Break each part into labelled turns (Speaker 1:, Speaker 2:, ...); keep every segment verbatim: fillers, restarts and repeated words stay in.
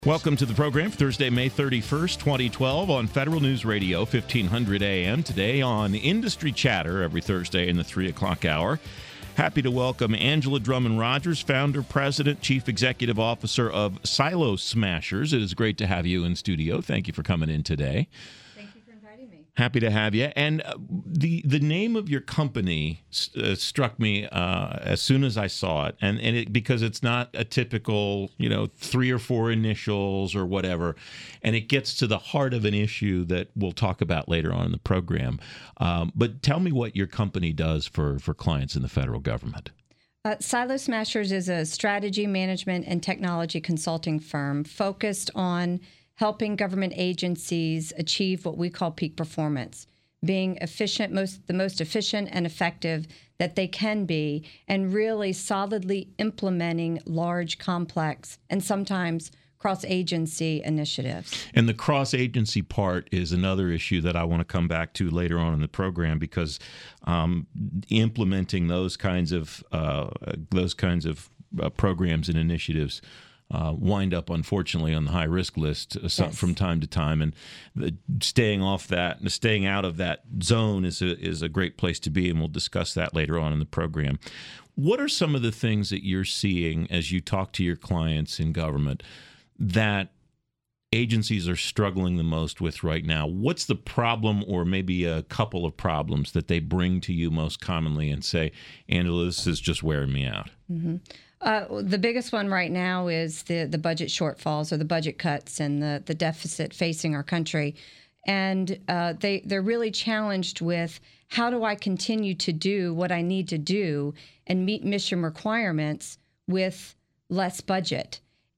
Speaker 1: Welcome to the program for Thursday, May thirty-first, twenty twelve on Federal News Radio, fifteen hundred A M. Today on Industry Chatter every Thursday in the three o'clock hour. Happy to welcome Angela Drummond-Rogers, founder, president, chief executive officer of Silo Smashers. It is great to have you in studio. Thank you for coming in today.
Speaker 2: Thank you for inviting me.
Speaker 1: Happy to have you. And uh, the the name of your company uh, struck me uh, as soon as I saw it, and and it, because it's not a typical, you know, three or four initials or whatever, and it gets to the heart of an issue that we'll talk about later on in the program. Um, but tell me what your company does for for clients in the federal government.
Speaker 2: Uh, Silo Smashers is a strategy, management, and technology consulting firm focused on helping government agencies achieve what we call peak performance, being efficient, most the most efficient and effective that they can be, and really solidly implementing large, complex, and sometimes cross-agency initiatives.
Speaker 1: And the cross-agency part is another issue that I want to come back to later on in the program, because um, implementing those kinds of uh, those kinds of uh, programs and initiatives Uh, wind up, unfortunately, on the high risk list uh, some,
Speaker 2: yes.
Speaker 1: from time to time, and the, staying off that, staying out of that zone is a, is a great place to be, and we'll discuss that later on in the program. What are some of the things that you're seeing as you talk to your clients in government that agencies are struggling the most with right now? What's the problem, or maybe a couple of problems that they bring to you most commonly and say, Angela, this is just wearing me out?
Speaker 2: Mm-hmm. Uh, the biggest one right now is the, the budget shortfalls or the budget cuts and the, the deficit facing our country. And uh, they, they're really challenged with, how do I continue to do what I need to do and meet mission requirements with less budget?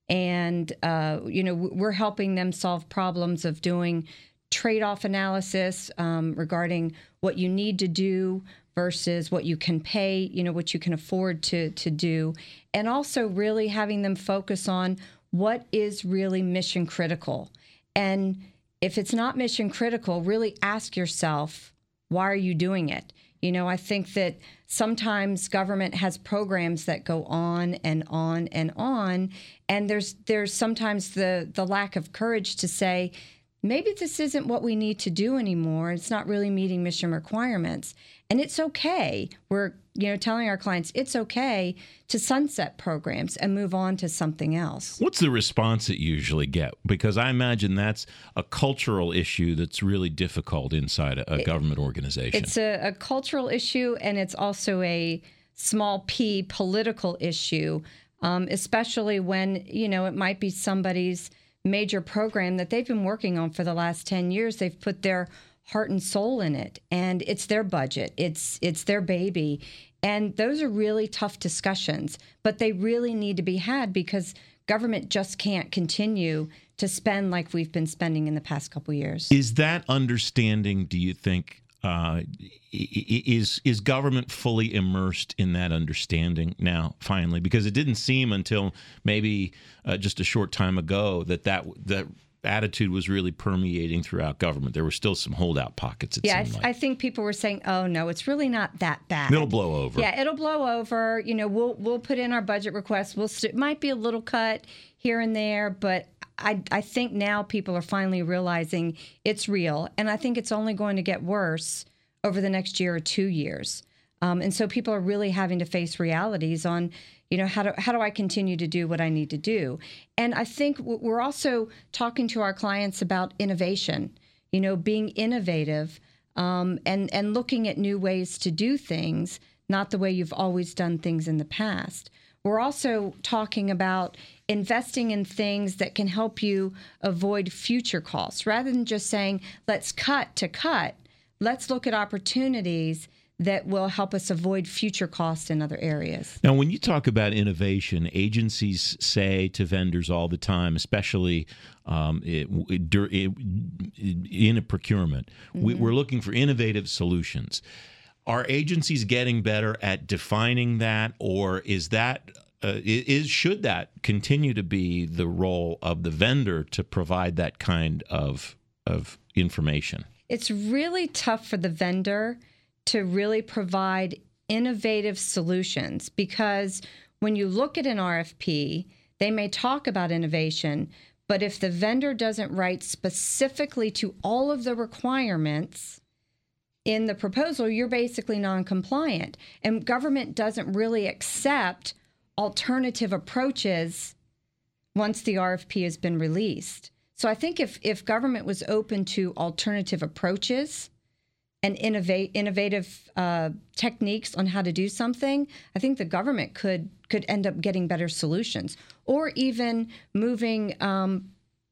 Speaker 2: And, uh, you know, we're helping them solve problems of doing trade-off analysis um, regarding what you need to do versus what you can pay, you know, what you can afford to to do, and also really having them focus on what is really mission critical. And if it's not mission critical, really ask yourself, why are you doing it? You know, I think that sometimes government has programs that go on and on and on, and there's there's sometimes the the lack of courage to say, maybe this isn't what we need to do anymore. It's not really meeting mission requirements. And it's okay. We're, you know, telling our clients it's okay to sunset programs and move on to something else.
Speaker 1: What's the response that you usually get? Because I imagine that's a cultural issue that's really difficult inside a, a it, government organization.
Speaker 2: It's a, a cultural issue, and it's also a small p political issue, um, especially when, you know, it might be somebody's major program that they've been working on for the last ten years. They've put their heart and soul in it, and it's their budget. It's it's their baby. And those are really tough discussions, but they really need to be had, because government just can't continue to spend like we've been spending in the past couple years.
Speaker 1: Is that understanding, do you think, uh, is is government fully immersed in that understanding now, finally? Because it didn't seem until maybe uh, just a short time ago that that, that attitude was really permeating throughout government. There were still some holdout pockets, it
Speaker 2: yeah,
Speaker 1: seemed
Speaker 2: I,
Speaker 1: like.
Speaker 2: I think people were saying, oh, no, it's really not that bad.
Speaker 1: It'll blow over.
Speaker 2: Yeah, it'll blow over. You know, we'll we'll put in our budget requests. We'll st- it might be a little cut here and there, but I, I think now people are finally realizing it's real, and I think it's only going to get worse over the next year or two years. Um, and so people are really having to face realities on, you know, how do, how do I continue to do what I need to do? And I think we're also talking to our clients about innovation, you know, being innovative um, and, and looking at new ways to do things, not the way you've always done things in the past. We're also talking about investing in things that can help you avoid future costs. Rather than just saying, let's cut to cut, let's look at opportunities that will help us avoid future costs in other areas.
Speaker 1: Now, when you talk about innovation, agencies say to vendors all the time, especially um, it, it, in a procurement, mm-hmm. we, we're looking for innovative solutions. Are agencies getting better at defining that, or is that uh, is should that continue to be the role of the vendor to provide that kind of of information?
Speaker 2: It's really tough for the vendor to really provide innovative solutions, because when you look at an R F P, they may talk about innovation, But if the vendor doesn't write specifically to all of the requirements in the proposal, you're basically non-compliant. And government doesn't really accept alternative approaches once the R F P has been released. So I think if, if government was open to alternative approaches and innovate, innovative uh, techniques on how to do something, I think the government could could end up getting better solutions, or even moving um,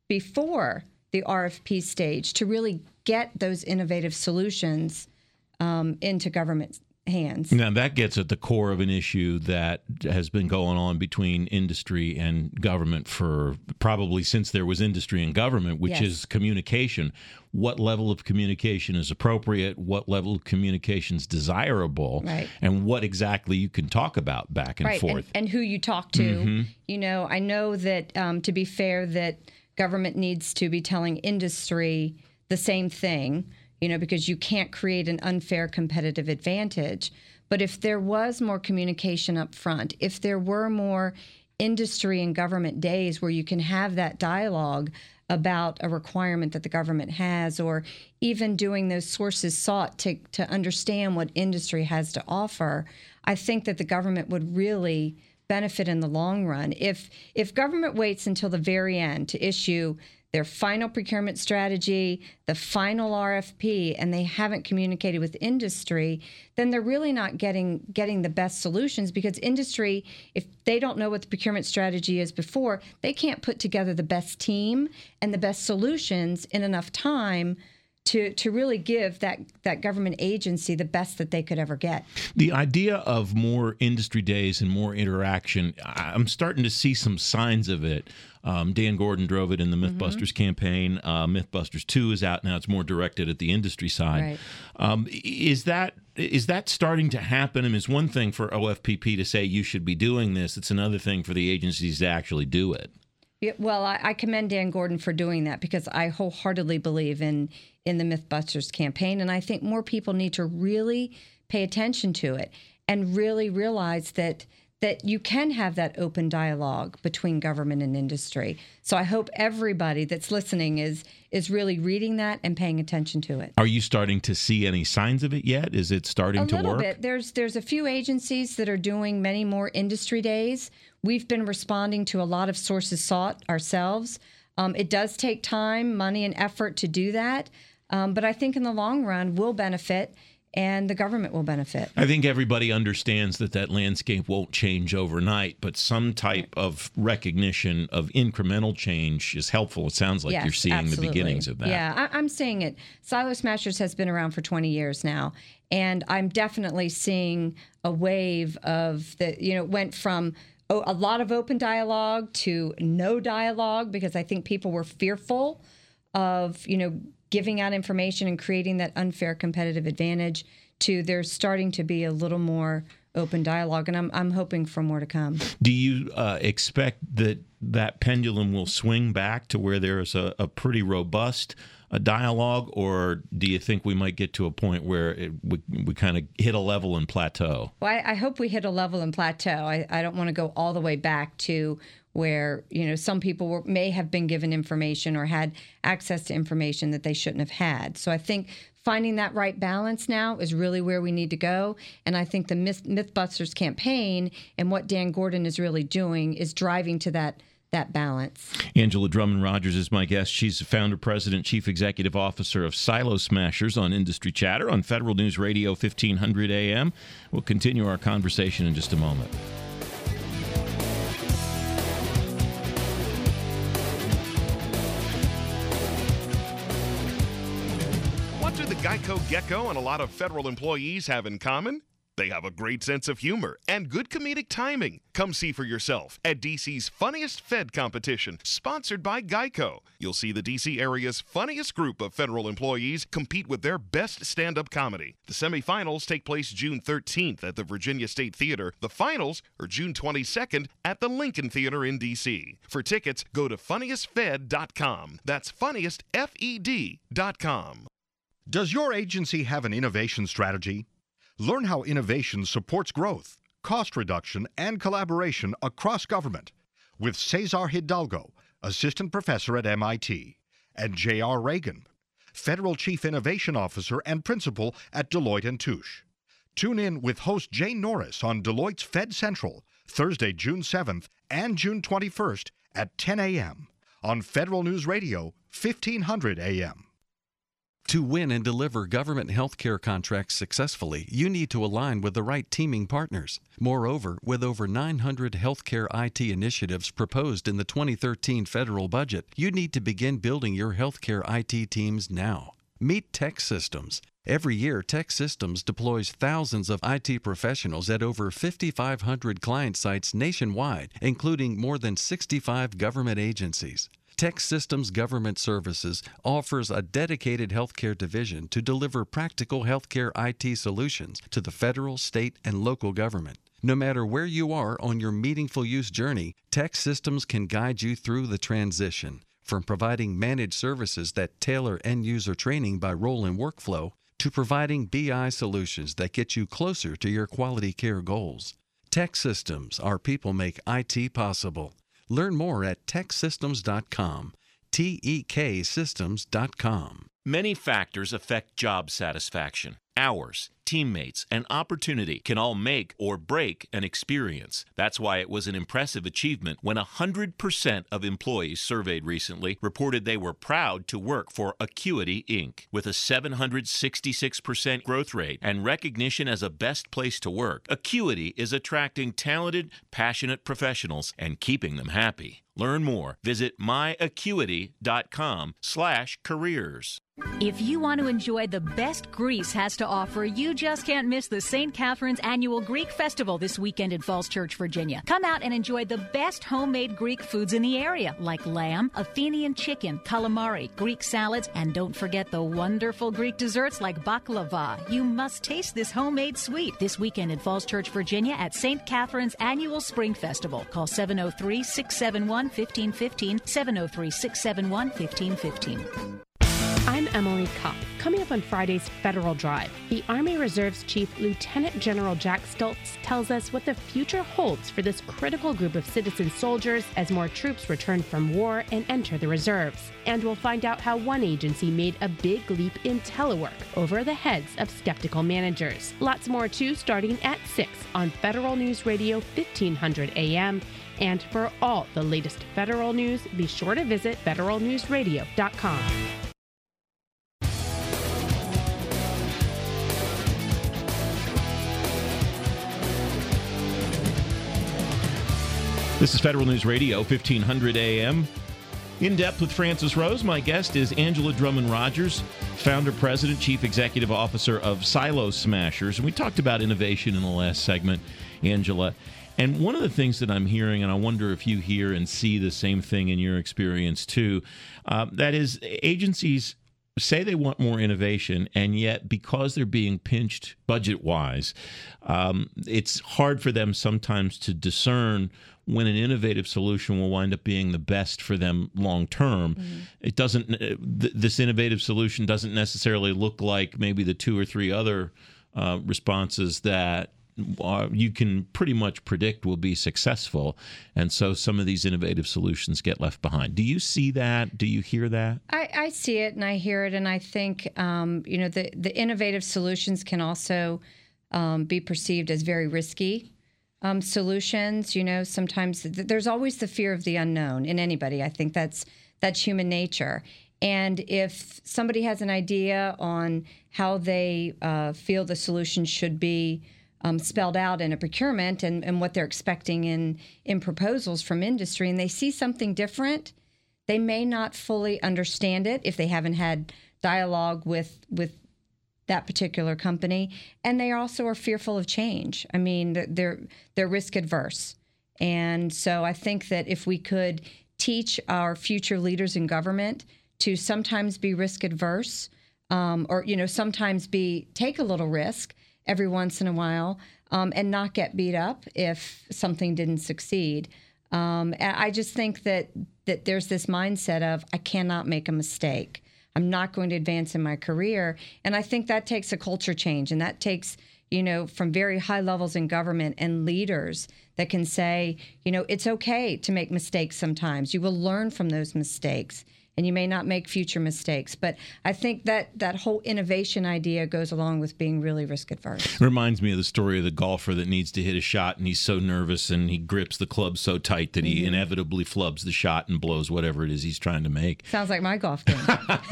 Speaker 2: before the R F P stage to really get those innovative solutions um, into government hands.
Speaker 1: Now, that gets at the core of an issue that has been going on between industry and government for probably since there was industry and government, which
Speaker 2: Yes.
Speaker 1: is communication. What level of communication is appropriate? What level of communication is desirable?
Speaker 2: Right.
Speaker 1: And what exactly you can talk about back and
Speaker 2: Right,
Speaker 1: forth.
Speaker 2: and, and who you talk to.
Speaker 1: Mm-hmm.
Speaker 2: You know, I know that, um, to be fair, that government needs to be telling industry the same thing, you know, because you can't create an unfair competitive advantage. But if there was more communication up front, if there were more industry and government days where you can have that dialogue about a requirement that the government has, or even doing those sources sought to, to understand what industry has to offer, I think that the government would really benefit in the long run. If if government waits until the very end to issue their final procurement strategy, the final R F P, and they haven't communicated with industry, then they're really not getting getting the best solutions, because industry, if they don't know what the procurement strategy is before, they can't put together the best team and the best solutions in enough time to to really give that, that government agency the best that they could ever get.
Speaker 1: The idea of more industry days and more interaction, I'm starting to see some signs of it. Um, Dan Gordon drove it in the Mythbusters mm-hmm. campaign. Uh, Mythbusters two is out now. It's more directed at the industry side.
Speaker 2: Right.
Speaker 1: Um, is that is that starting to happen? I mean, it's one thing for O F P P to say you should be doing this. It's another thing for the agencies to actually do it.
Speaker 2: Yeah, well, I, I commend Dan Gordon for doing that, because I wholeheartedly believe in in the Mythbusters campaign, and I think more people need to really pay attention to it and really realize that that you can have that open dialogue between government and industry. So I hope everybody that's listening is is really reading that and paying attention to it.
Speaker 1: Are you starting to see any signs of it yet? Is it starting
Speaker 2: a
Speaker 1: to work?
Speaker 2: A little bit. There's there's a few agencies that are doing many more industry days. We've been responding to a lot of sources sought ourselves. Um, it does take time, money, and effort to do that, um, but I think in the long run we'll benefit, and the government will benefit.
Speaker 1: I think everybody understands that that landscape won't change overnight, but some type of recognition of incremental change is helpful. It sounds like
Speaker 2: yes,
Speaker 1: you're seeing
Speaker 2: absolutely.
Speaker 1: the beginnings of that.
Speaker 2: Yeah, I, I'm seeing it. Silo Smashers has been around for twenty years now, and I'm definitely seeing a wave of the, you know, went from oh, a lot of open dialogue to no dialogue, because I think people were fearful of, you know, giving out information and creating that unfair competitive advantage, to there's starting to be a little more open dialogue, and I'm I'm hoping for more to come.
Speaker 1: Do you uh, expect that that pendulum will swing back to where there is a, a pretty robust a dialogue, or do you think we might get to a point where it, we, we kind of hit a level and plateau?
Speaker 2: Well, I, I hope we hit a level and plateau. I, I don't want to go all the way back to where, you know, some people were, may have been given information or had access to information that they shouldn't have had. So I think finding that right balance now is really where we need to go. And I think the Myth, Mythbusters campaign and what Dan Gordon is really doing is driving to that that balance.
Speaker 1: Angela Drummond Rogers is my guest. She's the founder, president, chief executive officer of Silo Smashers on Industry Chatter on Federal News Radio fifteen hundred A M. We'll continue our conversation in just a moment.
Speaker 3: What do the Geico Gecko and a lot of federal employees have in common? They have a great sense of humor and good comedic timing. Come see for yourself at D C's Funniest Fed competition, sponsored by Geico. You'll see the D C area's funniest group of federal employees compete with their best stand-up comedy. The semifinals take place June thirteenth at the Virginia State Theater. The finals are June twenty-second at the Lincoln Theater in D C. For tickets, go to funniest fed dot com. That's funniest fed dot com.
Speaker 4: Does your agency have an innovation strategy? Learn how innovation supports growth, cost reduction, and collaboration across government with Cesar Hidalgo, assistant professor at M I T, and J R Reagan, federal chief innovation officer and principal at Deloitte and Touche. Tune in with host Jane Norris on Deloitte's Fed Central, Thursday, June seventh and June twenty-first at ten a.m. on Federal News Radio, fifteen hundred A M.
Speaker 5: To win and deliver government healthcare contracts successfully, you need to align with the right teaming partners. Moreover, with over nine hundred healthcare I T initiatives proposed in the twenty thirteen federal budget, you need to begin building your healthcare I T teams now. Meet TEKsystems. Every year, TEKsystems deploys thousands of I T professionals at over fifty-five hundred client sites nationwide, including more than sixty-five government agencies. TEKsystems Government Services offers a dedicated healthcare division to deliver practical healthcare I T solutions to the federal, state, and local government. No matter where you are on your meaningful use journey, TEKsystems can guide you through the transition, from providing managed services that tailor end-user training by role and workflow to providing B I solutions that get you closer to your quality care goals. TEKsystems, our people make I T possible. Learn more at tek systems dot com, T E K systems dot com.
Speaker 1: Many factors affect job satisfaction. Hours, teammates, and opportunity can all make or break an experience. That's why it was an impressive achievement when one hundred percent of employees surveyed recently reported they were proud to work for Acuity Incorporated. With a seven hundred sixty-six percent growth rate and recognition as a best place to work, Acuity is attracting talented, passionate professionals and keeping them happy. Learn more. Visit my acuity dot com slash careers.
Speaker 6: If you want to enjoy the best Greece has to offer, you just can't miss the Saint Catherine's Annual Greek Festival this weekend in Falls Church, Virginia. Come out and enjoy the best homemade Greek foods in the area, like lamb, Athenian chicken, calamari, Greek salads, and don't forget the wonderful Greek desserts like baklava. You must taste this homemade sweet this weekend in Falls Church, Virginia at Saint Catherine's Annual Spring Festival. Call seven oh three, six seven one, one five one five, seven oh three, six seven one, one five one five.
Speaker 7: I'm Emily Kopp. Coming up on Friday's Federal Drive, the Army Reserve's Chief Lieutenant General Jack Stoltz tells us what the future holds for this critical group of citizen soldiers as more troops return from war and enter the reserves. And we'll find out how one agency made a big leap in telework over the heads of skeptical managers. Lots more too, starting at six on Federal News Radio fifteen hundred A M. And for all the latest federal news, be sure to visit federal news radio dot com.
Speaker 1: This is Federal News Radio, fifteen hundred A M. In Depth with Francis Rose. My guest is Angela Drummond Rogers, founder, president, chief executive officer of Silo Smashers. And we talked about innovation in the last segment, Angela. And one of the things that I'm hearing, and I wonder if you hear and see the same thing in your experience too, uh, that is agencies say they want more innovation, and yet because they're being pinched budget-wise, um, it's hard for them sometimes to discern when an innovative solution will wind up being the best for them long-term. Mm-hmm. It doesn't. Th- this innovative solution doesn't necessarily look like maybe the two or three other uh, responses that Uh, you can pretty much predict will be successful, and so some of these innovative solutions get left behind. Do you see that? Do you hear that?
Speaker 2: I, I see it and I hear it, and I think um, you know the the innovative solutions can also um, be perceived as very risky um, solutions. You know, sometimes th- there's always the fear of the unknown in anybody. I think that's that's human nature. And if somebody has an idea on how they uh, feel the solution should be Um, spelled out in a procurement and, and what they're expecting in, in proposals from industry, and they see something different, they may not fully understand it if they haven't had dialogue with with that particular company, and they also are fearful of change. I mean, they're they're risk adverse, and so I think that if we could teach our future leaders in government to sometimes be risk adverse, um, or you know, sometimes be take a little risk every once in a while, um, and not get beat up if something didn't succeed. Um, I just think that that there's this mindset of, I cannot make a mistake. I'm not going to advance in my career. And I think that takes a culture change, and that takes, you know, from very high levels in government and leaders that can say, you know, it's okay to make mistakes sometimes. You will learn from those mistakes, and you may not make future mistakes. But I think that that whole innovation idea goes along with being really risk adverse.
Speaker 1: Reminds me of the story of the golfer that needs to hit a shot, and he's so nervous and he grips the club so tight that he mm-hmm. inevitably flubs the shot and blows whatever it is he's trying to make.
Speaker 2: Sounds like my golf game.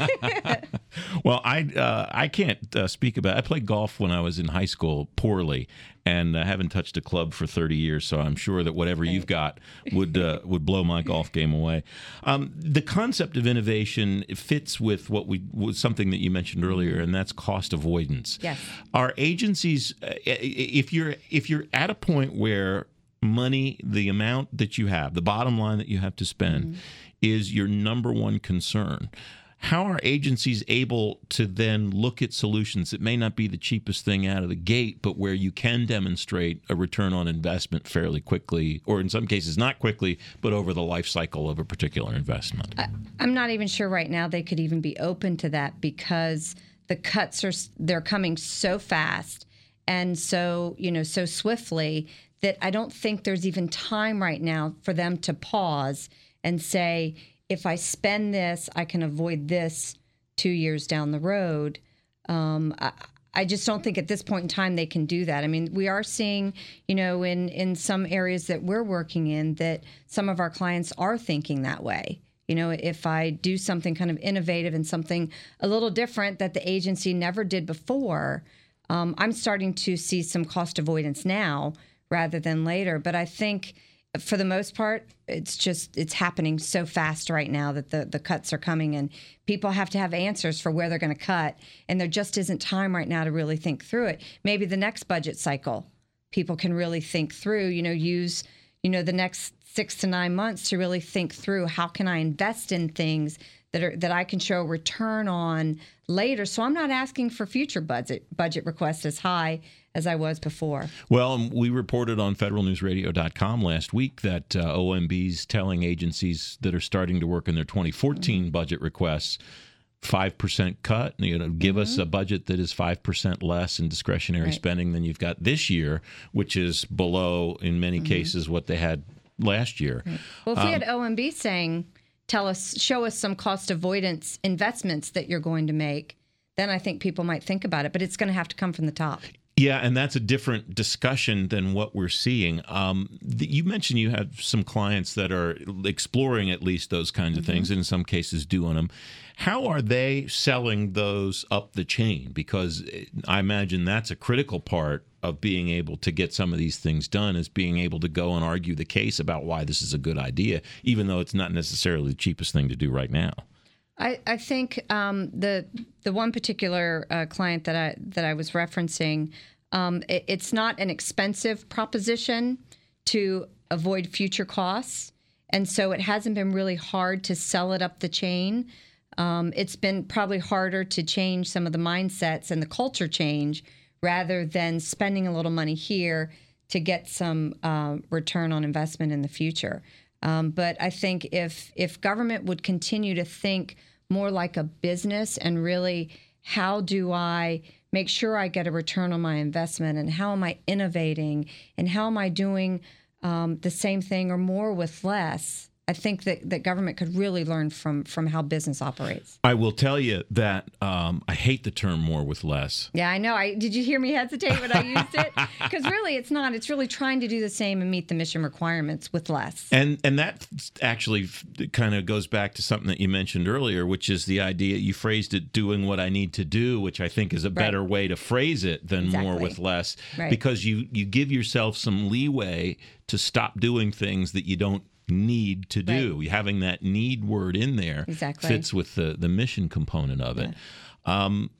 Speaker 1: Well, I uh, I can't uh, speak about it. I played golf when I was in high school poorly, and I haven't touched a club for thirty years, so I'm sure that whatever you've got would uh, would blow my golf game away. Um, the concept of innovation fits with what we was something that you mentioned earlier, and that's cost avoidance.
Speaker 2: Yes.
Speaker 1: Our agencies, uh, if you're if you're at a point where money, the amount that you have, the bottom line that you have to spend, mm-hmm. is your number one concern. How are agencies able to then look at solutions that may not be the cheapest thing out of the gate, but where you can demonstrate a return on investment fairly quickly, or in some cases not quickly, but over the life cycle of a particular investment?
Speaker 2: I, I'm not even sure right now they could even be open to that, because the cuts are they're coming so fast and so, you know, so swiftly that I don't think there's even time right now for them to pause and say, if I spend this, I can avoid this two years down the road. Um, I, I just don't think at this point in time they can do that. I mean, we are seeing, you know, in, in some areas that we're working in, that some of our clients are thinking that way. You know, if I do something kind of innovative and something a little different that the agency never did before, um, I'm starting to see some cost avoidance now rather than later. But I think for the most part, it's just, it's happening so fast right now that the, the cuts are coming, and people have to have answers for where they're going to cut. And there just isn't time right now to really think through it. Maybe the next budget cycle, people can really think through, you know, use, you know, the next six to nine months to really think through, how can I invest in things that are, that I can show return on later. So I'm not asking for future budget budget requests as high as I was before.
Speaker 1: Well, we reported on federal news radio dot com last week that uh, O M B's telling agencies that are starting to work in their twenty fourteen mm-hmm. budget requests, five percent cut, you know, give mm-hmm. us a budget that is five percent less in discretionary right. spending than you've got this year, which is below, in many mm-hmm. cases, what they had last year.
Speaker 2: Right. Well, if um, we had O M B saying, tell us, show us some cost avoidance investments that you're going to make, then I think people might think about it. But it's going to have to come from the top.
Speaker 1: Yeah, and that's a different discussion than what we're seeing. Um, the, you mentioned you have some clients that are exploring at least those kinds of mm-hmm. things, and in some cases doing them. How are they selling those up the chain? Because I imagine that's a critical part of being able to get some of these things done, is being able to go and argue the case about why this is a good idea, even though it's not necessarily the cheapest thing to do right now.
Speaker 2: I, I think um, the the one particular uh, client that I that I was referencing, um, it, it's not an expensive proposition to avoid future costs, and so it hasn't been really hard to sell it up the chain. Um, it's been probably harder to change some of the mindsets and the culture change, rather than spending a little money here to get some uh, return on investment in the future. Um, but I think if if government would continue to think more like a business and really, how do I make sure I get a return on my investment, and how am I innovating, and how am I doing um, the same thing or more with less, I think that, that government could really learn from from how business operates.
Speaker 1: I will tell you that um, I hate the term more with less.
Speaker 2: Yeah, I know. I did you hear me hesitate when I used it? Because really, it's not. It's really trying to do the same and meet the mission requirements with less.
Speaker 1: And and that actually kind of goes back to something that you mentioned earlier, which is the idea, you phrased it, doing what I need to do, which I think is a better right. way to phrase it than exactly. more with less.
Speaker 2: Right.
Speaker 1: Because you, you give yourself some leeway to stop doing things that you don't need to do. Right. Having that need word in there
Speaker 2: exactly.
Speaker 1: fits with the, the mission component of it. Yeah. Um,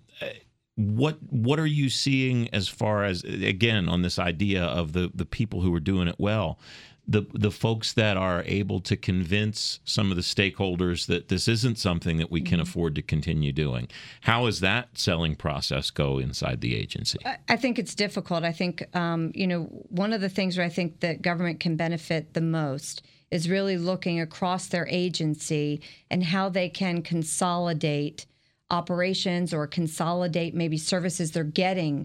Speaker 1: what what are you seeing as far as, again, on this idea of the, the people who are doing it well, the the folks that are able to convince some of the stakeholders that this isn't something that we can mm-hmm. afford to continue doing? How does that selling process go inside the agency?
Speaker 2: I think it's difficult. I think, um, you know, one of the things where I think that government can benefit the most is really looking across their agency and how they can consolidate operations or consolidate maybe services they're getting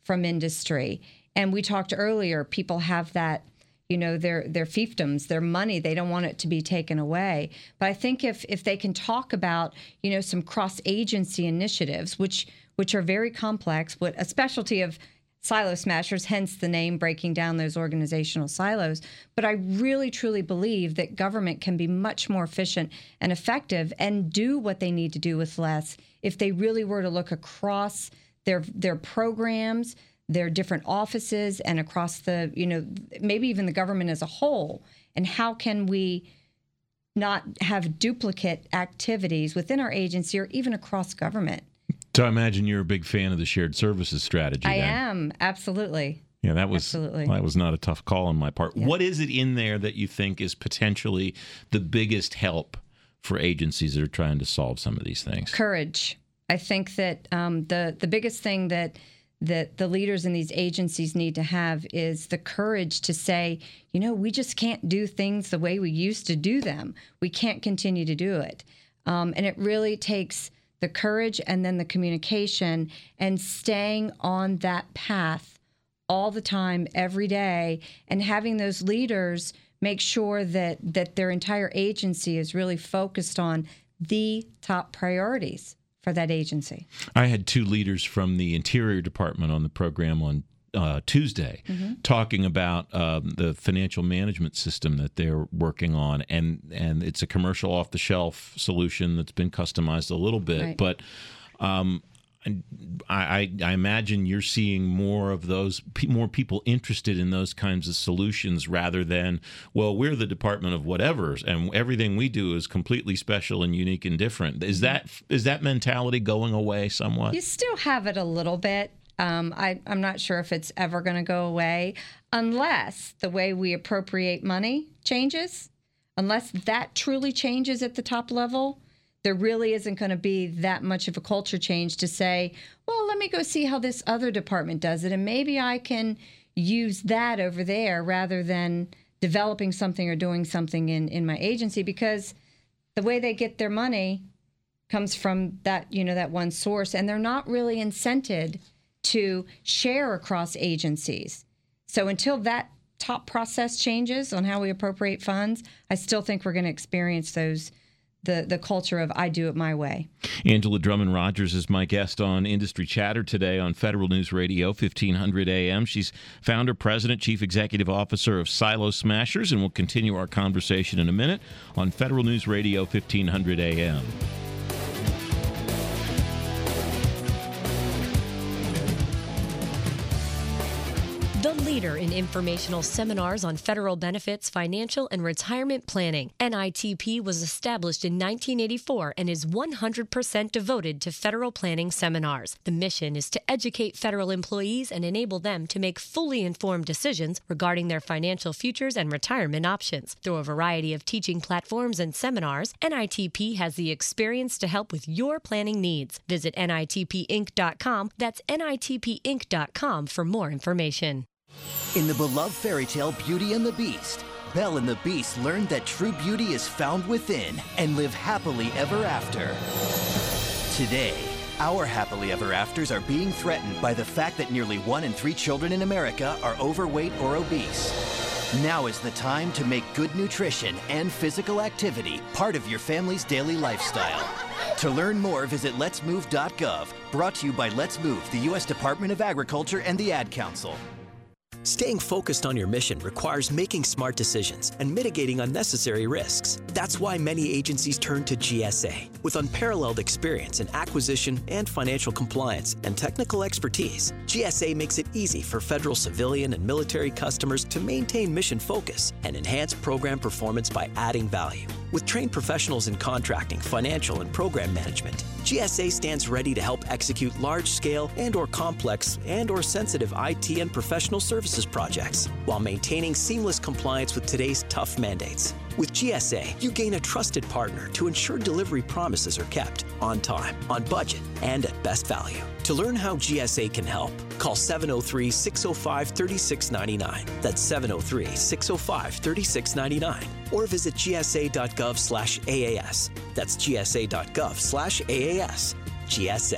Speaker 2: from industry. And we talked earlier, people have that, you know, their their fiefdoms, their money, they don't want it to be taken away. But I think if if they can talk about, you know, some cross-agency initiatives, which which are very complex, but a specialty of Silo Smashers, hence the name, breaking down those organizational silos. But I really, truly believe that government can be much more efficient and effective and do what they need to do with less if they really were to look across their their programs, their different offices, and across the, you know, maybe even the government as a whole. And how can we not have duplicate activities within our agency or even across government?
Speaker 1: So I imagine you're a big fan of the shared services strategy.
Speaker 2: I
Speaker 1: then.
Speaker 2: am, absolutely.
Speaker 1: Yeah, that was
Speaker 2: Absolutely.
Speaker 1: that was not a tough call on my part.
Speaker 2: Yeah.
Speaker 1: What is it in there that you think is potentially the biggest help for agencies that are trying to solve some of these things?
Speaker 2: Courage. I think that um, the the biggest thing that that the leaders in these agencies need to have is the courage to say, you know, we just can't do things the way we used to do them. We can't continue to do it. Um, and it really takes the courage and then the communication and staying on that path all the time, every day, and having those leaders make sure that that their entire agency is really focused on the top priorities for that agency.
Speaker 1: I had two leaders from the Interior Department on the program on uh, Tuesday mm-hmm. talking about um, the financial management system that they're working on, and and it's a commercial off-the-shelf solution that's been customized a little bit,
Speaker 2: right.
Speaker 1: but um, I, I imagine you're seeing more of those, more people interested in those kinds of solutions rather than, well, we're the department of whatever, and everything we do is completely special and unique and different. Is that is that mentality going away somewhat?
Speaker 2: You still have it a little bit. Um, I, I'm not sure if it's ever going to go away unless the way we appropriate money changes. Unless that truly changes at the top level, there really isn't going to be that much of a culture change to say, well, let me go see how this other department does it, and maybe I can use that over there rather than developing something or doing something in, in my agency, because the way they get their money comes from that, you know, that one source, and they're not really incented to share across agencies. So until that top process changes on how we appropriate funds, I still think we're going to experience those the the culture of I do it my way.
Speaker 1: Angela Drummond Rogers is my guest on Industry Chatter today on Federal News Radio, fifteen hundred A M. She's founder, president, chief executive officer of Silo Smashers, and we'll continue our conversation in a minute on Federal News Radio, fifteen hundred A M.
Speaker 8: The leader in informational seminars on federal benefits, financial, and retirement planning. N I T P was established in nineteen eighty-four and is one hundred percent devoted to federal planning seminars. The mission is to educate federal employees and enable them to make fully informed decisions regarding their financial futures and retirement options. Through a variety of teaching platforms and seminars, N I T P has the experience to help with your planning needs. Visit N I T P Inc dot com. That's N I T P Inc dot com for more information.
Speaker 9: In the beloved fairy tale Beauty and the Beast, Belle and the Beast learned that true beauty is found within and live happily ever after. Today, our happily ever afters are being threatened by the fact that nearly one in three children in America are overweight or obese. Now is the time to make good nutrition and physical activity part of your family's daily lifestyle. To learn more, visit lets move dot gov, brought to you by Let's Move, the U S Department of Agriculture and the Ad Council.
Speaker 10: Staying focused on your mission requires making smart decisions and mitigating unnecessary risks. That's why many agencies turn to G S A. With unparalleled experience in acquisition and financial compliance and technical expertise, G S A makes it easy for federal civilian and military customers to maintain mission focus and enhance program performance by adding value. With trained professionals in contracting, financial, and program management, G S A stands ready to help execute large-scale and or complex and or sensitive I T and professional services projects while maintaining seamless compliance with today's tough mandates. With G S A, you gain a trusted partner to ensure delivery promises are kept on time, on budget, and at best value. To learn how G S A can help, call seven oh three, six oh five, three six nine nine. That's seven oh three, six oh five, three six nine nine. Or visit G S A dot gov slash A A S. That's G S A dot gov slash A A S. G S A.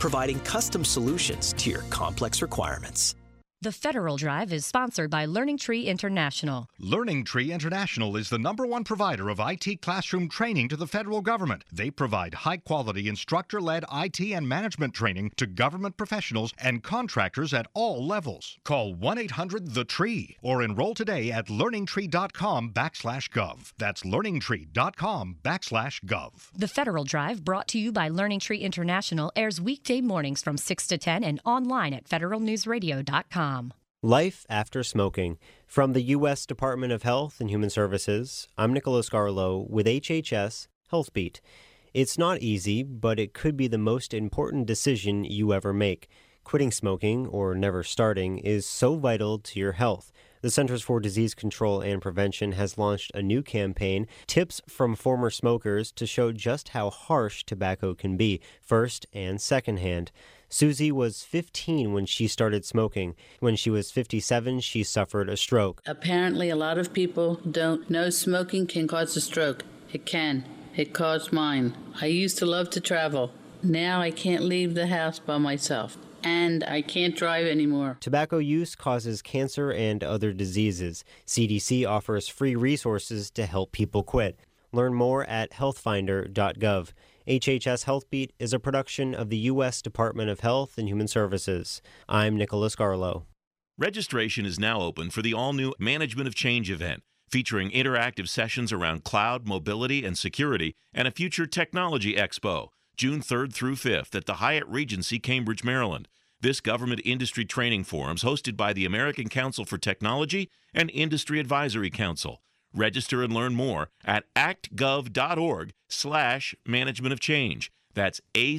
Speaker 10: providing custom solutions to your complex requirements.
Speaker 8: The Federal Drive is sponsored by Learning Tree International.
Speaker 4: Learning Tree International is the number one provider of I T classroom training to the federal government. They provide high-quality instructor-led I T and management training to government professionals and contractors at all levels. Call one eight hundred the tree or enroll today at learningtree.com backslash gov. That's learningtree.com backslash gov.
Speaker 8: The Federal Drive, brought to you by Learning Tree International, airs weekday mornings from six to ten and online at federal news radio dot com.
Speaker 11: Life after smoking. From the U S Department of Health and Human Services, I'm Nicholas Garlow with H H S HealthBeat. It's not easy, but it could be the most important decision you ever make. Quitting smoking, or never starting, is so vital to your health. The Centers for Disease Control and Prevention has launched a new campaign, Tips from Former Smokers, to show just how harsh tobacco can be, first and secondhand. Susie was fifteen when she started smoking. When she was fifty-seven, she suffered a stroke.
Speaker 12: Apparently, a lot of people don't know smoking can cause a stroke. It can. It caused mine. I used to love to travel. Now I can't leave the house by myself. And I can't drive anymore.
Speaker 11: Tobacco use causes cancer and other diseases. C D C offers free resources to help people quit. Learn more at health finder dot gov. H H S HealthBeat is a production of the U S Department of Health and Human Services. I'm Nicholas Garlow.
Speaker 1: Registration is now open for the all-new Management of Change event, featuring interactive sessions around cloud, mobility, and security, and a future technology expo, June third through fifth at the Hyatt Regency, Cambridge, Maryland. This government industry training forum is hosted by the American Council for Technology and Industry Advisory Council. Register and learn more at actgov.org slash management of change. That's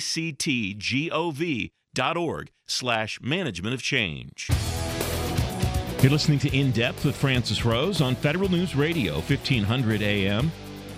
Speaker 1: A-C-T-G-O-V dot org slash management of change. You're listening to In Depth with Francis Rose on Federal News Radio, fifteen hundred A M.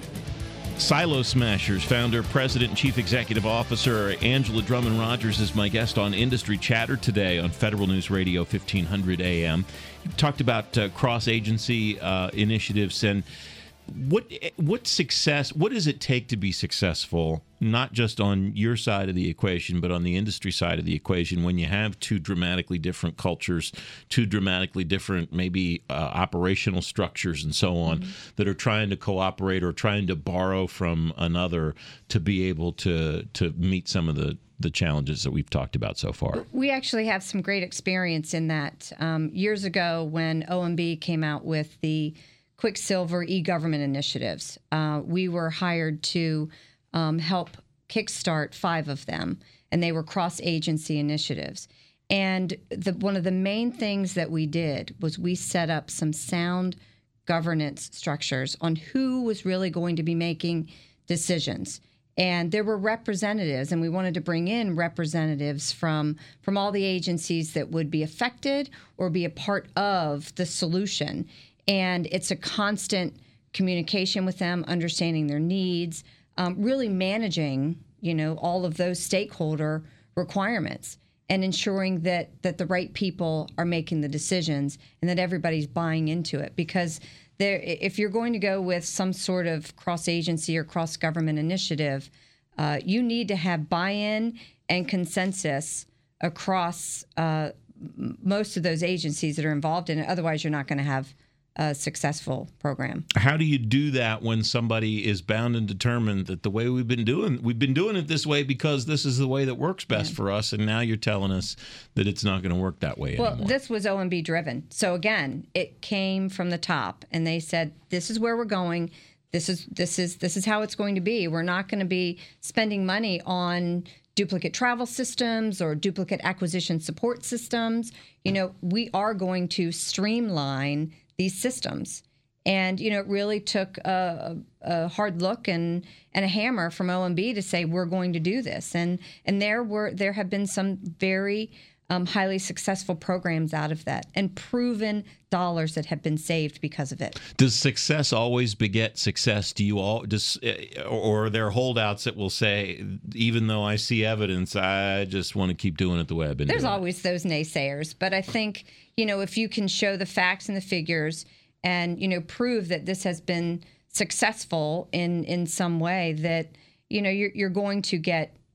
Speaker 1: Silo Smashers founder, president, and chief executive officer Angela Drummond Rogers is my guest on Industry Chatter today on Federal News Radio, fifteen hundred A M. You talked about uh, cross-agency uh, initiatives and what what success, what does it take to be successful, not just on your side of the equation, but on the industry side of the equation when you have two dramatically different cultures, two dramatically different maybe uh, operational structures and so on mm-hmm. that are trying to cooperate or trying to borrow from another to be able to to meet some of the the challenges that we've talked about so far?
Speaker 2: We actually have some great experience in that. Um, years ago when O M B came out with the Quicksilver e-government initiatives, uh, we were hired to um, help kickstart five of them, and they were cross-agency initiatives. And the, one of the main things that we did was we set up some sound governance structures on who was really going to be making decisions. And there were representatives, and we wanted to bring in representatives from, from all the agencies that would be affected or be a part of the solution. And it's a constant communication with them, understanding their needs, um, really managing, you know, all of those stakeholder requirements and ensuring that that the right people are making the decisions and that everybody's buying into it. Because there, if you're going to go with some sort of cross-agency or cross-government initiative, uh, you need to have buy-in and consensus across uh, most of those agencies that are involved in it. Otherwise, you're not going to have a successful program.
Speaker 1: How do you do that when somebody is bound and determined that the way we've been doing, we've been doing it this way because this is the way that works best yeah. for us, and now you're telling us that it's not going to work that way
Speaker 2: well,
Speaker 1: anymore? Well,
Speaker 2: this was O M B driven. So again, it came from the top, and they said, this is where we're going. This is this is this is how it's going to be. We're not going to be spending money on duplicate travel systems or duplicate acquisition support systems. You know, we are going to streamline these systems. And, you know, it really took a, a hard look and, and a hammer from O M B to say, we're going to do this. And and there were there have been some very um, highly successful programs out of that and proven dollars that have been saved because of it.
Speaker 1: Does success always beget success? Do you all, does, or are there holdouts that will say, even though I see evidence, I just want to keep doing it the way I've been
Speaker 2: There's
Speaker 1: doing it?
Speaker 2: There's always those naysayers. But I think, you know, if you can show the facts and the figures and, you know, prove that this has been successful in, in some way, that, you know, you're, you're going to get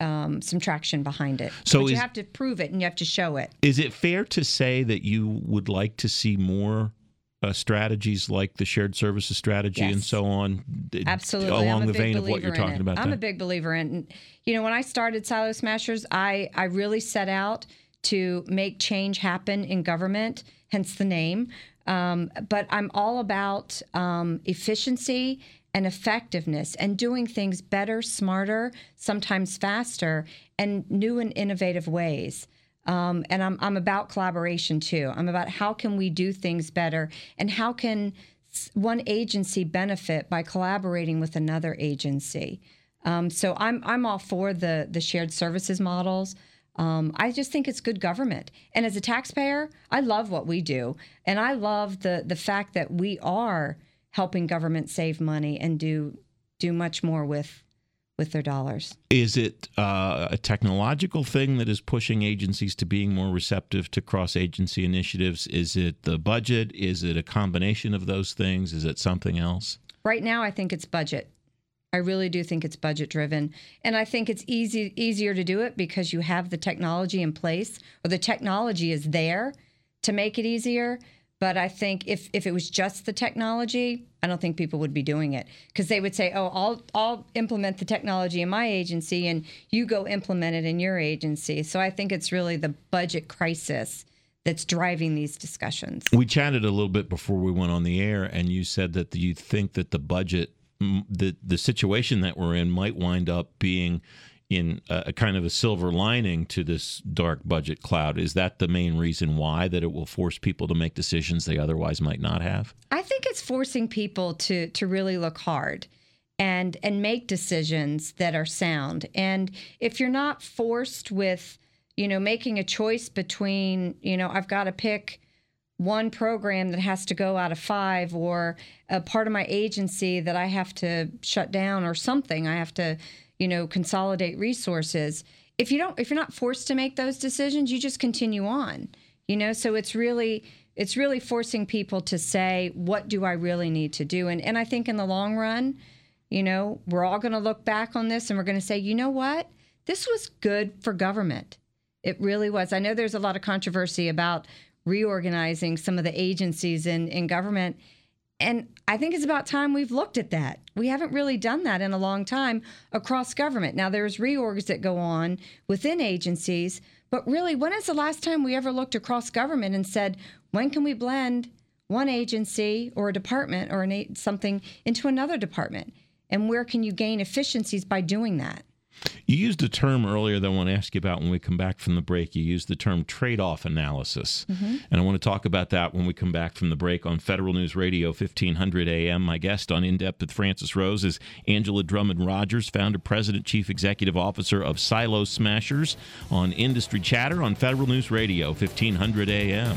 Speaker 2: um, some traction behind it.
Speaker 1: So
Speaker 2: but you
Speaker 1: is-
Speaker 2: have to prove it and you have to show it.
Speaker 1: Is it fair to say that you would like to see more uh, strategies like the shared services strategy
Speaker 2: Yes.
Speaker 1: and so on?
Speaker 2: Absolutely.
Speaker 1: Along
Speaker 2: I'm a
Speaker 1: the
Speaker 2: big
Speaker 1: vein of what
Speaker 2: believer
Speaker 1: you're
Speaker 2: in
Speaker 1: talking
Speaker 2: it.
Speaker 1: about
Speaker 2: I'm
Speaker 1: there?
Speaker 2: a big believer in, you know, when I started Silo Smashers, I, I really set out to make change happen in government, hence the name. Um, but I'm all about um, efficiency and effectiveness and doing things better, smarter, sometimes faster, and new and innovative ways. Um, and I'm, I'm about collaboration too. I'm about how can we do things better and how can one agency benefit by collaborating with another agency. Um, so I'm I'm all for the the shared services models. Um, I just think it's good government. And as a taxpayer, I love what we do. And I love the the fact that we are helping government save money and do do much more with with their dollars.
Speaker 1: Is it uh, a technological thing that is pushing agencies to being more receptive to cross-agency initiatives? Is it the budget? Is it a combination of those things? Is it something else?
Speaker 2: Right now, I think it's budget. I really do think it's budget driven. And I think it's easy easier to do it because you have the technology in place, or the technology is there to make it easier. But I think if, if it was just the technology, I don't think people would be doing it, because they would say, oh, I'll I'll implement the technology in my agency and you go implement it in your agency. So I think it's really the budget crisis that's driving these discussions.
Speaker 1: We chatted a little bit before we went on the air, and you said that you think that the budget, the the situation that we're in might wind up being in a, a kind of a silver lining to this dark budget cloud. Is that the main reason why, that it will force people to make decisions they otherwise might not have?
Speaker 2: I think it's forcing people to to really look hard and and make decisions that are sound. And if you're not forced with, you know, making a choice between, you know, I've got to pick one program that has to go out of five, or a part of my agency that I have to shut down, or something, I have to, you know, consolidate resources. If you don't, if you're not forced to make those decisions, you just continue on, you know? So it's really, it's really forcing people to say, what do I really need to do? And, and I think in the long run, you know, we're all going to look back on this and we're going to say, you know what? This was good for government. It really was. I know there's a lot of controversy about reorganizing some of the agencies in, in government. And I think it's about time we've looked at that. We haven't really done that in a long time across government. Now, there's reorgs that go on within agencies, but really, when is the last time we ever looked across government and said, when can we blend one agency or a department or an a- something into another department? And where can you gain efficiencies by doing that?
Speaker 1: You used a term earlier that I want to ask you about when we come back from the break. You used the term trade-off analysis. Mm-hmm. And I want to talk about that when we come back from the break on Federal News Radio, fifteen hundred A M. My guest on In Depth with Frances Rose is Angela Drummond Rogers, founder, president, chief executive officer of Silo Smashers, on Industry Chatter on Federal News Radio, fifteen hundred A M.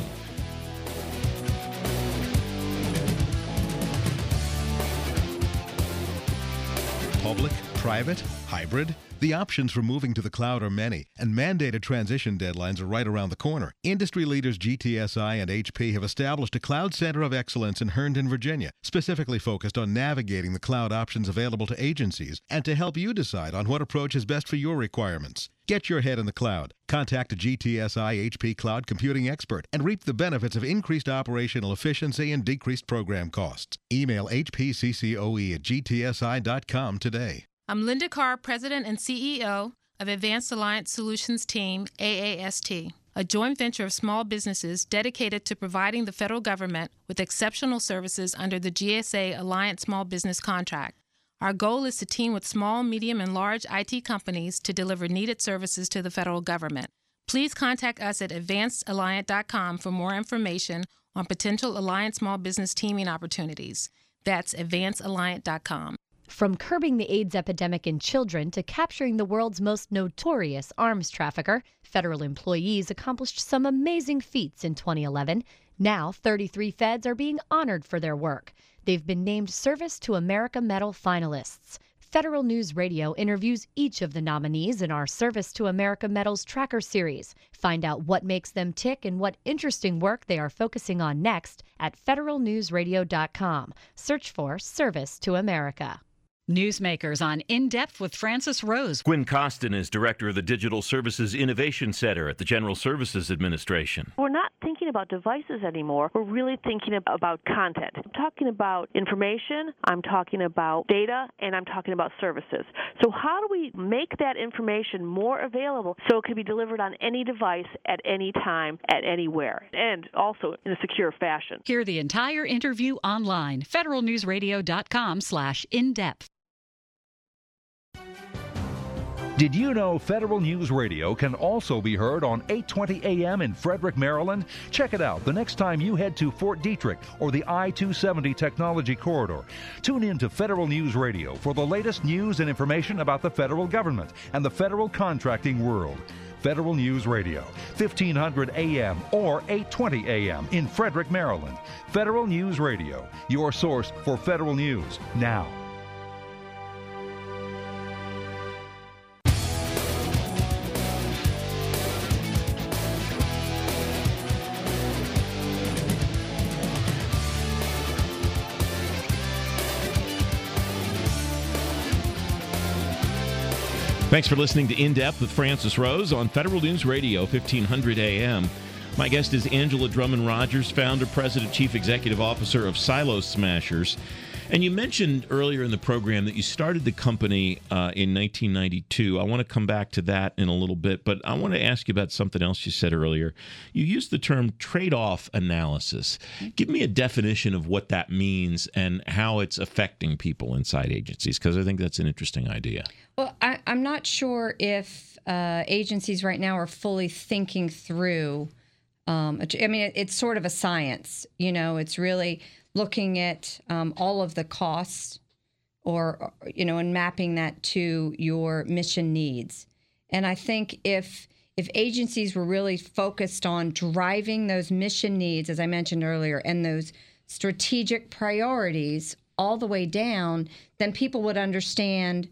Speaker 13: Public, private, hybrid? The options for moving to the cloud are many, and mandated transition deadlines are right around the corner. Industry leaders G T S I and H P have established a cloud center of excellence in Herndon, Virginia, specifically focused on navigating the cloud options available to agencies and to help you decide on what approach is best for your requirements. Get your head in the cloud. Contact a G T S I H P cloud computing expert and reap the benefits of increased operational efficiency and decreased program costs. Email H P C C O E at G T S I dot com today.
Speaker 14: I'm Linda Carr, President and C E O of Advanced Alliance Solutions Team, A A S T, a joint venture of small businesses dedicated to providing the federal government with exceptional services under the G S A Alliance Small Business Contract. Our goal is to team with small, medium, and large I T companies to deliver needed services to the federal government. Please contact us at advanced alliant dot com for more information on potential Alliance small business teaming opportunities. That's advanced alliant dot com.
Speaker 15: From curbing the AIDS epidemic in children to capturing the world's most notorious arms trafficker, federal employees accomplished some amazing feats in twenty eleven. Now, thirty-three feds are being honored for their work. They've been named Service to America Medal finalists. Federal News Radio interviews each of the nominees in our Service to America Medals Tracker series. Find out what makes them tick and what interesting work they are focusing on next at federal news radio dot com. Search for Service to America.
Speaker 16: Newsmakers on In Depth with Francis Rose.
Speaker 1: Gwen Costin is director of the Digital Services Innovation Center at the General Services Administration.
Speaker 17: We're not thinking about devices anymore. We're really thinking about content. I'm talking about information, I'm talking about data, and I'm talking about services. So how do we make that information more available so it can be delivered on any device at any time, at anywhere, and also in a secure fashion?
Speaker 16: Hear the entire interview online. federalnewsradio.com slash in-depth.
Speaker 18: Did you know Federal News Radio can also be heard on eight twenty A M in Frederick, Maryland? Check it out the next time you head to Fort Detrick or the I two seventy Technology Corridor. Tune in to Federal News Radio for the latest news and information about the federal government and the federal contracting world. Federal News Radio, fifteen hundred A M or eight twenty A M in Frederick, Maryland. Federal News Radio, your source for federal news now.
Speaker 1: Thanks for listening to In Depth with Francis Rose on Federal News Radio, fifteen hundred A M. My guest is Angela Drummond Rogers, founder, president, chief executive officer of Silo Smashers. And you mentioned earlier in the program that you started the company uh, in nineteen ninety-two. I want to come back to that in a little bit, but I want to ask you about something else you said earlier. You used the term trade-off analysis. Give me a definition of what that means and how it's affecting people inside agencies, because I think that's an interesting idea.
Speaker 2: Well, I, I'm not sure if uh, agencies right now are fully thinking through. Um, I mean, it, it's sort of a science. You know, it's really looking at um, all of the costs or, you know, and mapping that to your mission needs. And I think if if agencies were really focused on driving those mission needs, as I mentioned earlier, and those strategic priorities all the way down, then people would understand,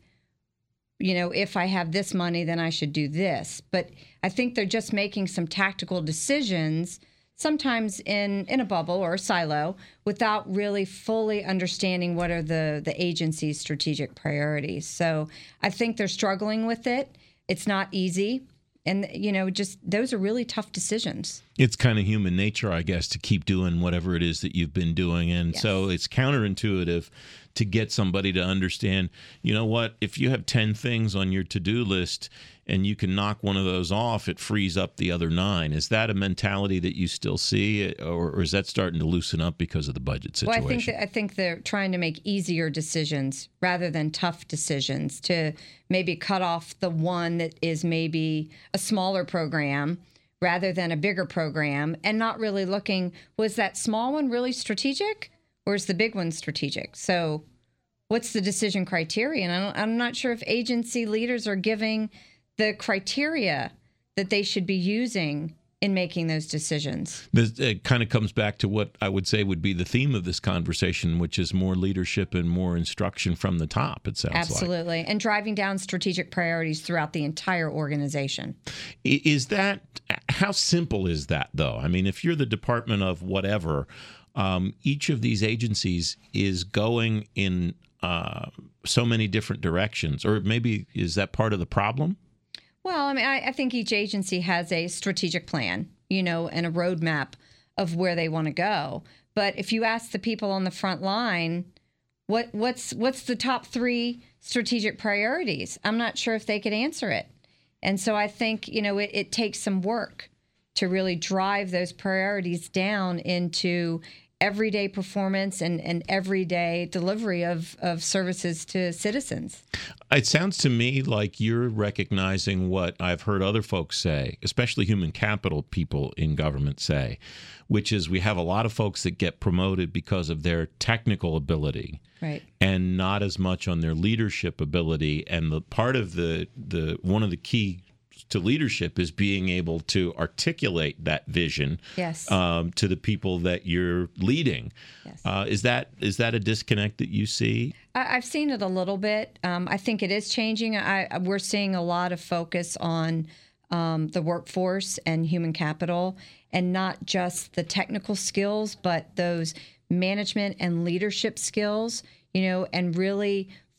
Speaker 2: you know, if I have this money, then I should do this. But I think they're just making some tactical decisions, sometimes in, in a bubble or a silo, without really fully understanding what are the, the agency's strategic priorities. So I think they're struggling with it. It's not easy. And, you know, just those are really tough decisions.
Speaker 1: It's kind of human nature, I guess, to keep doing whatever it is that you've been doing. And yes. So it's counterintuitive to get somebody to understand, you know what, if you have ten things on your to-do list and you can knock one of those off, it frees up the other nine. Is that a mentality that you still see, or, or is that starting to loosen up because of the budget situation?
Speaker 2: Well, I think that, I think they're trying to make easier decisions rather than tough decisions, to maybe cut off the one that is maybe a smaller program rather than a bigger program, and not really looking, was that small one really strategic or is the big one strategic? So what's the decision criteria? And I don't, I'm not sure if agency leaders are giving the criteria that they should be using in making those decisions.
Speaker 1: It kind of comes back to what I would say would be the theme of this conversation, which is more leadership and more instruction from the top, it sounds
Speaker 2: Absolutely. like. Absolutely. And driving down strategic priorities throughout the entire organization.
Speaker 1: Is that, how simple is that, though? I mean, if you're the department of whatever, um, each of these agencies is going in uh, so many different directions, or maybe is that part of the problem?
Speaker 2: Well, I mean, I, I think each agency has a strategic plan, you know, and a roadmap of where they want to go. But if you ask the people on the front line, what what's what's the top three strategic priorities, I'm not sure if they could answer it. And so I think, you know, it, it takes some work to really drive those priorities down into everyday performance and, and everyday delivery of, of services to citizens.
Speaker 1: It sounds to me like you're recognizing what I've heard other folks say, especially human capital people in government say, which is we have a lot of folks that get promoted because of their technical ability.
Speaker 2: Right.
Speaker 1: And not as much on their leadership ability. And the part of the, the one of the key to leadership is being able to articulate that vision
Speaker 2: yes.
Speaker 1: um, to the people that you're leading.
Speaker 2: Yes.
Speaker 1: Uh, is that is that a disconnect that you see?
Speaker 2: I, I've seen it a little bit. Um, I think it is changing. I, we're seeing a lot of focus on um, the workforce and human capital, and not just the technical skills, but those management and leadership skills, you know, and really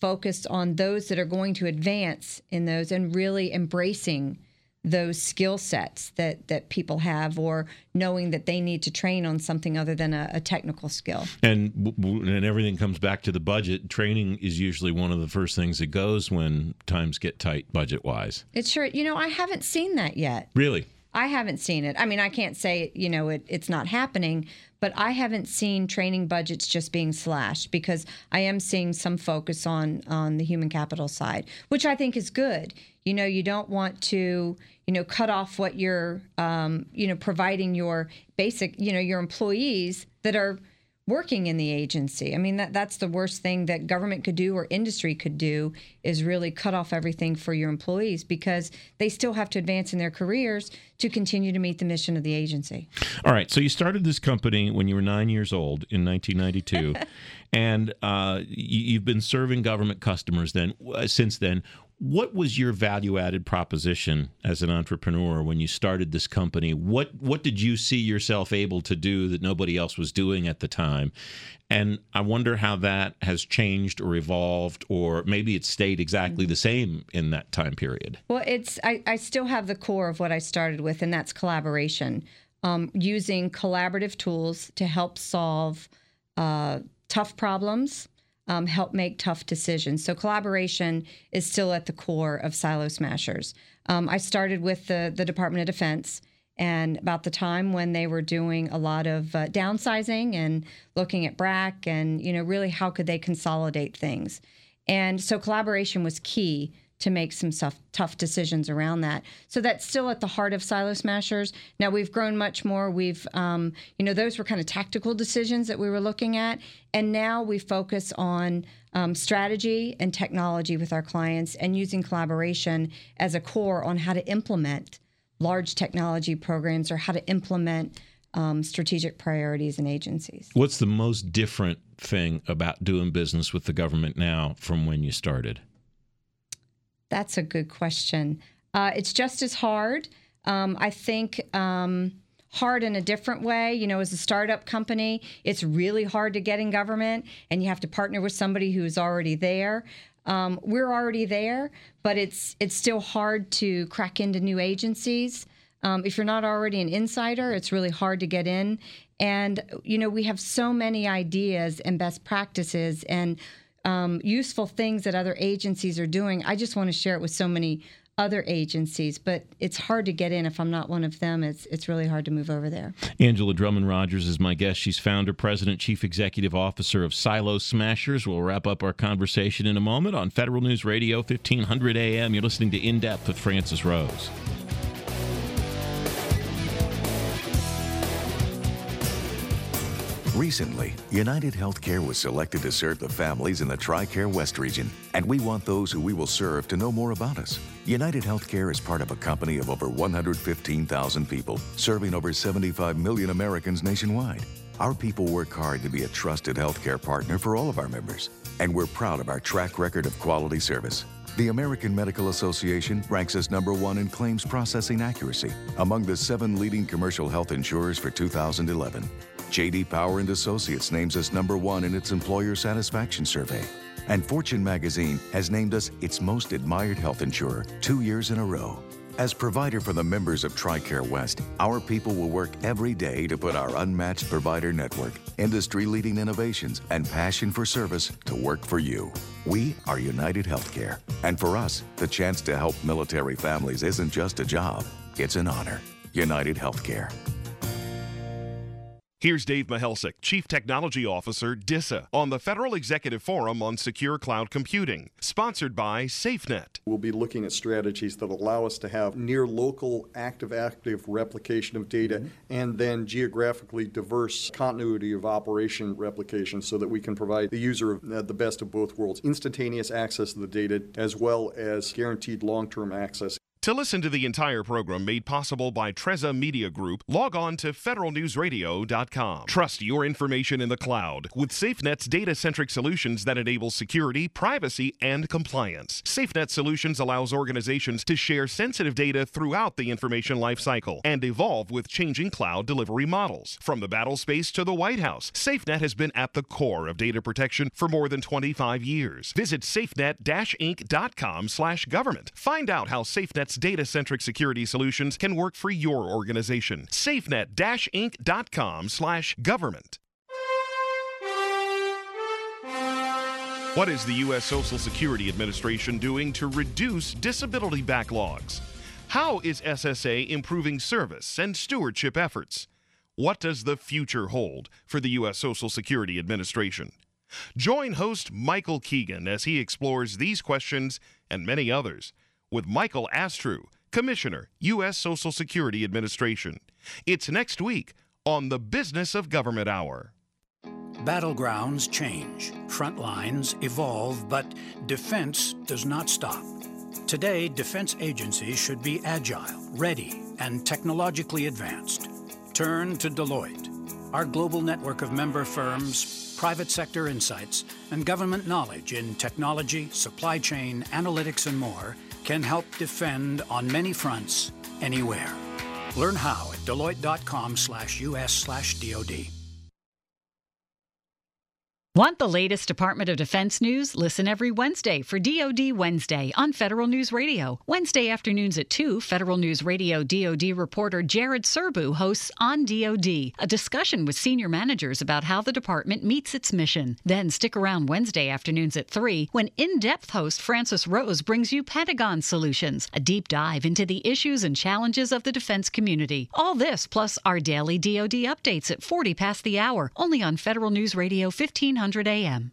Speaker 2: focused on those that are going to advance in those and really embracing those skill sets that, that people have, or knowing that they need to train on something other than a, a technical skill.
Speaker 1: And and everything comes back to the budget. Training is usually one of the first things that goes when times get tight budget-wise.
Speaker 2: It's sure, you know, I haven't seen that yet.
Speaker 1: Really?
Speaker 2: I haven't seen it. I mean, I can't say, you know, it, it's not happening, but I haven't seen training budgets just being slashed, because I am seeing some focus on, on the human capital side, which I think is good. You know, you don't want to, you know, cut off what you're, um, you know, providing your basic, you know, your employees that are working in the agency. I mean, that that's the worst thing that government could do or industry could do, is really cut off everything for your employees, because they still have to advance in their careers to continue to meet the mission of the agency.
Speaker 1: All right. So you started this company when you were nine years old in nineteen ninety-two, and uh, you, you've been serving government customers then uh, since then. What was your value-added proposition as an entrepreneur when you started this company? What what did you see yourself able to do that nobody else was doing at the time? And I wonder how that has changed or evolved, or maybe it's stayed exactly the same in that time period.
Speaker 2: Well, it's I, I still have the core of what I started with, and that's collaboration. Um, using collaborative tools to help solve uh, tough problems, Um, help make tough decisions. So collaboration is still at the core of Silo Smashers. Um, I started with the, the Department of Defense, and about the time when they were doing a lot of uh, downsizing and looking at B R A C and, you know, really how could they consolidate things. And so collaboration was key to make some tough, tough decisions around that. So that's still at the heart of Silo Smashers. Now, we've grown much more. We've, um, you know, those were kind of tactical decisions that we were looking at. And now we focus on um, strategy and technology with our clients, and using collaboration as a core on how to implement large technology programs, or how to implement um, strategic priorities in agencies.
Speaker 1: What's the most different thing about doing business with the government now from when you started?
Speaker 2: That's a good question. Uh, it's just as hard. Um, I think um, hard in a different way. You know, as a startup company, it's really hard to get in government, and you have to partner with somebody who's already there. Um, we're already there, but it's it's still hard to crack into new agencies. Um, if you're not already an insider, it's really hard to get in. And, you know, we have so many ideas and best practices and Um, useful things that other agencies are doing. I just want to share it with so many other agencies, but it's hard to get in. If I'm not one of them, it's it's really hard to move over there.
Speaker 1: Angela Drummond Rogers is my guest. She's founder, president, chief executive officer of Silo Smashers. We'll wrap up our conversation in a moment on Federal News Radio, fifteen hundred A M. You're listening to In Depth with Francis Rose.
Speaker 19: Recently, United Healthcare was selected to serve the families in the TRICARE West region, and we want those who we will serve to know more about us. United Healthcare is part of a company of over one hundred fifteen thousand people, serving over seventy-five million Americans nationwide. Our people work hard to be a trusted healthcare partner for all of our members, and we're proud of our track record of quality service. The American Medical Association ranks us number one in claims processing accuracy among the seven leading commercial health insurers for two thousand eleven. J D Power and Associates names us number one in its employer satisfaction survey. And Fortune magazine has named us its most admired health insurer two years in a row. As provider for the members of TRICARE West, our people will work every day to put our unmatched provider network, industry-leading innovations, and passion for service to work for you. We are United Healthcare. And for us, the chance to help military families isn't just a job, it's an honor. United Healthcare.
Speaker 3: Here's Dave Mihelsik, Chief Technology Officer, DISA, on the Federal Executive Forum on Secure Cloud Computing, sponsored by SafeNet.
Speaker 20: We'll be looking at strategies that allow us to have near local active-active replication of data, mm-hmm. and then geographically diverse continuity of operation replication, so that we can provide the user of, uh, the best of both worlds, instantaneous access to the data as well as guaranteed long-term access.
Speaker 3: To listen to the entire program made possible by Treza Media Group, log on to federal news radio dot com. Trust your information in the cloud with SafeNet's data-centric solutions that enable security, privacy, and compliance. SafeNet Solutions allows organizations to share sensitive data throughout the information lifecycle and evolve with changing cloud delivery models. From the battle space to the White House, SafeNet has been at the core of data protection for more than twenty-five years. Visit safenet dash inc dot com slash government. Find out how SafeNet's data-centric security solutions can work for your organization. safenet dash inc dot com slash government. What is the U S Social Security Administration doing to reduce disability backlogs? How is S S A improving service and stewardship efforts? What does the future hold for the U S Social Security Administration? Join host Michael Keegan as he explores these questions and many others with Michael Astrew, Commissioner, U S Social Security Administration. It's next week on the Business of Government Hour.
Speaker 21: Battlegrounds change, front lines evolve, but defense does not stop. Today, defense agencies should be agile, ready, and technologically advanced. Turn to Deloitte. Our global network of member firms, private sector insights, and government knowledge in technology, supply chain, analytics, and more can help defend on many fronts, anywhere. Learn how at Deloitte.com slash US slash DOD.
Speaker 16: Want the latest Department of Defense news? Listen every Wednesday for D O D Wednesday on Federal News Radio. Wednesday afternoons at two, Federal News Radio D O D reporter Jared Serbu hosts On D O D, a discussion with senior managers about how the department meets its mission. Then stick around Wednesday afternoons at three when in-depth host Francis Rose brings you Pentagon Solutions, a deep dive into the issues and challenges of the defense community. All this plus our daily D O D updates at forty past the hour, only on Federal News Radio fifteen hundred A M.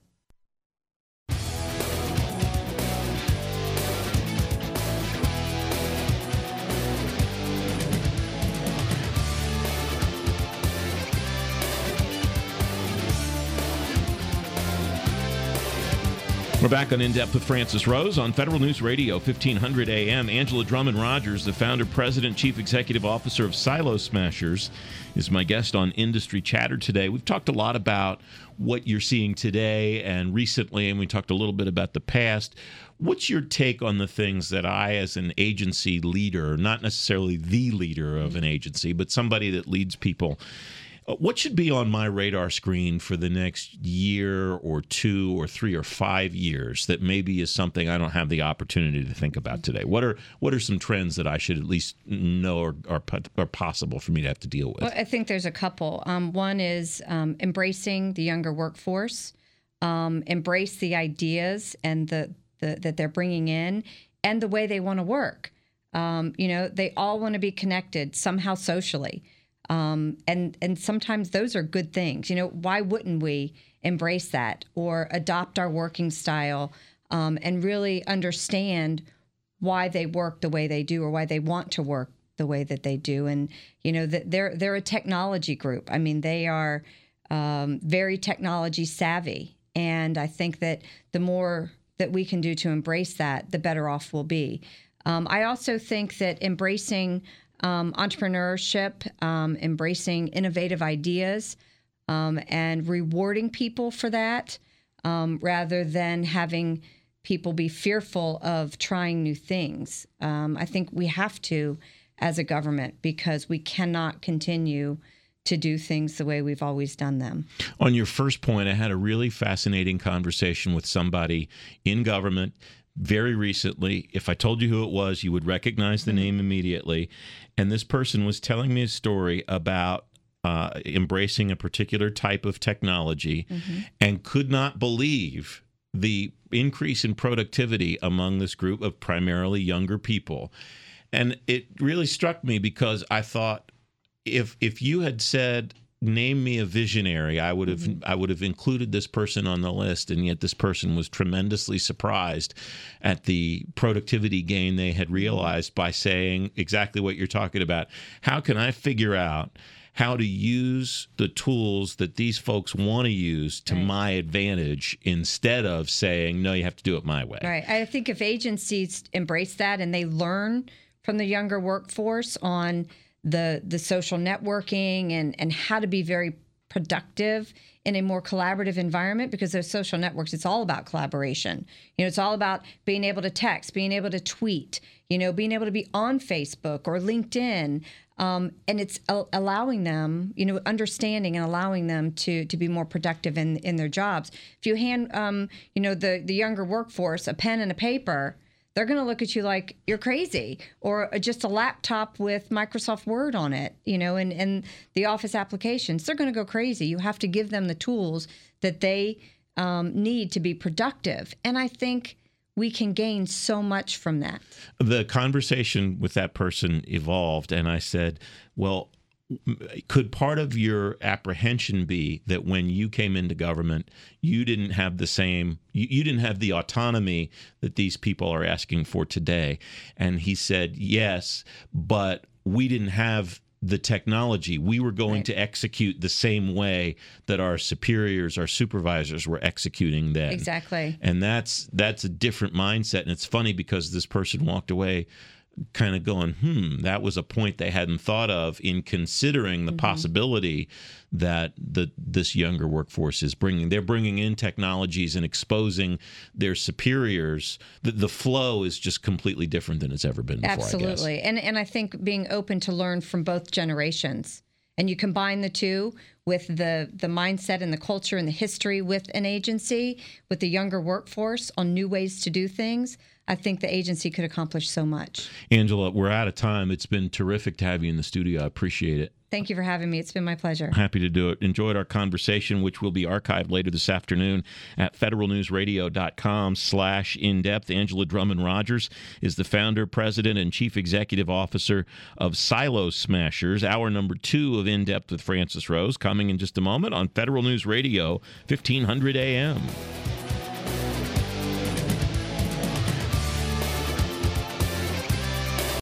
Speaker 1: We're back on In Depth with Francis Rose on Federal News Radio, fifteen hundred A M. Angela Drummond-Rogers, the founder, president, chief executive officer of Silo Smashers, is my guest on Industry Chatter today. We've talked a lot about what you're seeing today and recently, and we talked a little bit about the past. What's your take on the things that I, as an agency leader, not necessarily the leader of an agency, but somebody that leads people, what should be on my radar screen for the next year or two or three or five years that maybe is something I don't have the opportunity to think about today? What are what are some trends that I should at least know are, are, are possible for me to have to deal with?
Speaker 2: Well, I think there's a couple. Um, one is um, embracing the younger workforce, um, embrace the ideas and the, the that they're bringing in and the way they want to work. Um, you know, they all want to be connected somehow socially. Um, and, and sometimes those are good things. You know, why wouldn't we embrace that or adopt our working style um, and really understand why they work the way they do or why they want to work the way that they do? And, you know, they're, they're a technology group. I mean, they are um, very technology savvy. And I think that the more that we can do to embrace that, the better off we'll be. Um, I also think that embracing Um, entrepreneurship, um, embracing innovative ideas, um, and rewarding people for that, um, rather than having people be fearful of trying new things. Um, I think we have to as a government because we cannot continue to do things the way we've always done them.
Speaker 1: On your first point, I had a really fascinating conversation with somebody in government very recently. If I told you who it was, you would recognize the name immediately. And this person was telling me a story about uh, embracing a particular type of technology mm-hmm. and could not believe the increase in productivity among this group of primarily younger people. And it really struck me because I thought, if if you had said, name me a visionary, I would have mm-hmm. I would have included this person on the list, and yet this person was tremendously surprised at the productivity gain they had realized by saying exactly what you're talking about. How can I figure out how to use the tools that these folks want to use to right. my advantage instead of saying, no, you have to do it my way?
Speaker 2: Right. I think if agencies embrace that and they learn from the younger workforce on the the social networking and, and how to be very productive in a more collaborative environment, because those social networks, it's all about collaboration. You know, it's all about being able to text, being able to tweet, you know, being able to be on Facebook or LinkedIn. Um, and it's a- allowing them, you know, understanding and allowing them to to be more productive in in their jobs. If you hand, um, you know, the, the younger workforce a pen and a paper, they're going to look at you like you're crazy, or just a laptop with Microsoft Word on it, you know, and, and the Office applications. They're going to go crazy. You have to give them the tools that they um, need to be productive. And I think we can gain so much from that.
Speaker 1: The conversation with that person evolved, and I said, well, could part of your apprehension be that when you came into government, you didn't have the same, you, you didn't have the autonomy that these people are asking for today? And he said, yes, but we didn't have the technology. We were going right. to execute the same way that our superiors, our supervisors were executing then.
Speaker 2: Exactly.
Speaker 1: And that's that's a different mindset. And it's funny because this person walked away kind of going, hmm, that was a point they hadn't thought of in considering the mm-hmm. possibility that the this younger workforce is bringing. They're bringing in technologies and exposing their superiors. The, the flow is just completely different than it's ever been before,
Speaker 2: Absolutely.
Speaker 1: I guess.
Speaker 2: And, and I think being open to learn from both generations. And you combine the two with the, the mindset and the culture and the history with an agency, with the younger workforce on new ways to do things, I think the agency could accomplish so much.
Speaker 1: Angela, we're out of time. It's been terrific to have you in the studio. I appreciate it.
Speaker 2: Thank you for having me. It's been my pleasure.
Speaker 1: Happy to do it. Enjoyed our conversation, which will be archived later this afternoon at federalnewsradio.com slash in-depth. Angela Drummond Rogers is the founder, president, and chief executive officer of Silo Smashers. Hour number two of In-Depth with Francis Rose coming in just a moment on Federal News Radio, fifteen hundred A M.